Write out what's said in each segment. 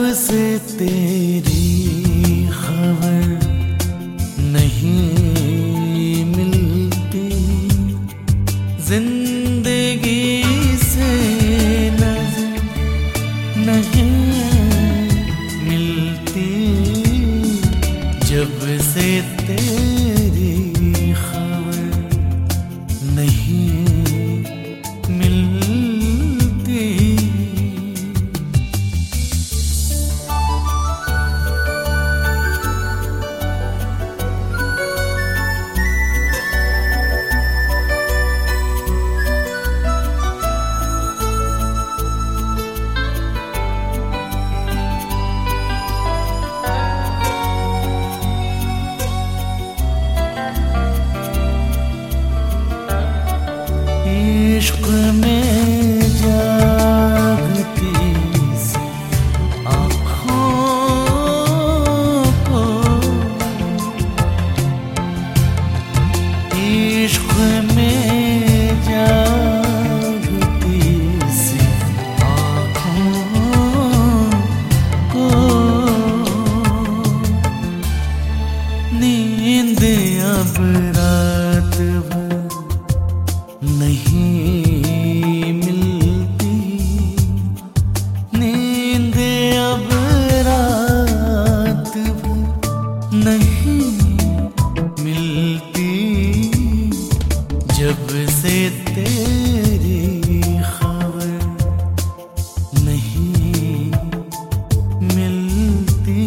से तेरी खबर नहीं मिलती, जिंदगी से नजर नहीं मिलती, जब से तेरी खबर नहीं मिलती। इश्क में जागती सी आँखों को, इश्क में जागती सी आँखों को, नींद अब रात भर नहीं मिलती, नींद अब रात भर नहीं मिलती, जब से तेरी खबर नहीं मिलती।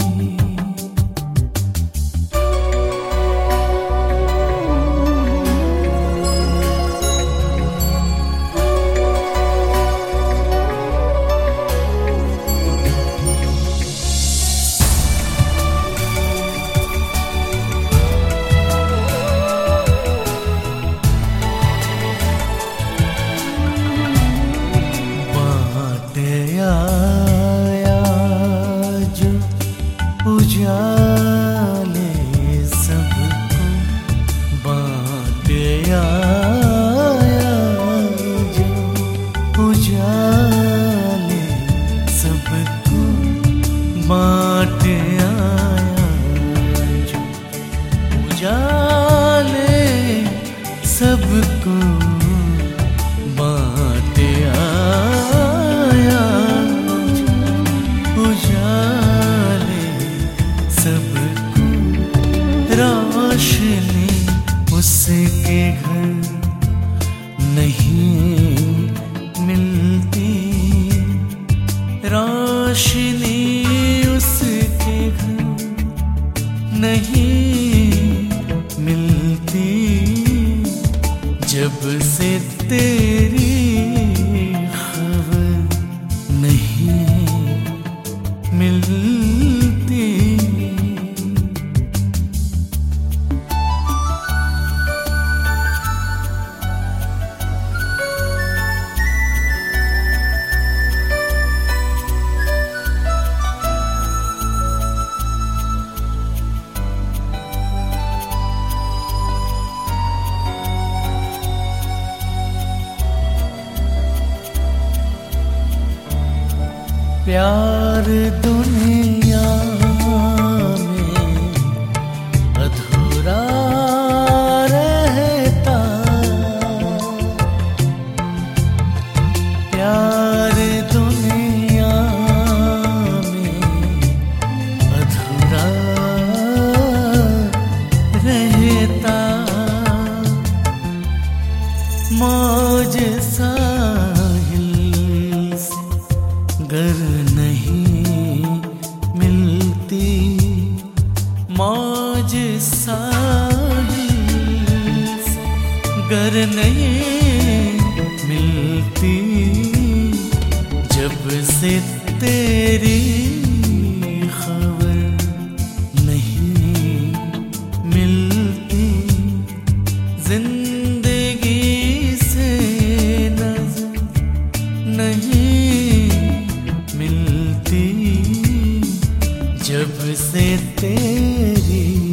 आया जो उजाले सबको, बाँट आया जो उजाले सबको, बाँट आया जो उजाले सबको, बाँट आया उजाले सबको, रोशनी उसके घर नहीं मिलती, रोशनी उसके घर नहीं मिलती, जब से तेरी खबर नहीं मिलती। प्यार दुनिया में अधूरा रहता, प्यार दुनिया में अधूरा रहता, मौज साहिल से गर नहीं मिलती, मौज साहिल से गर नहीं मिलती, जब से तेरी खबर नहीं मिलती, जिंदगी से नजर नहीं मिलती, जब से तेरी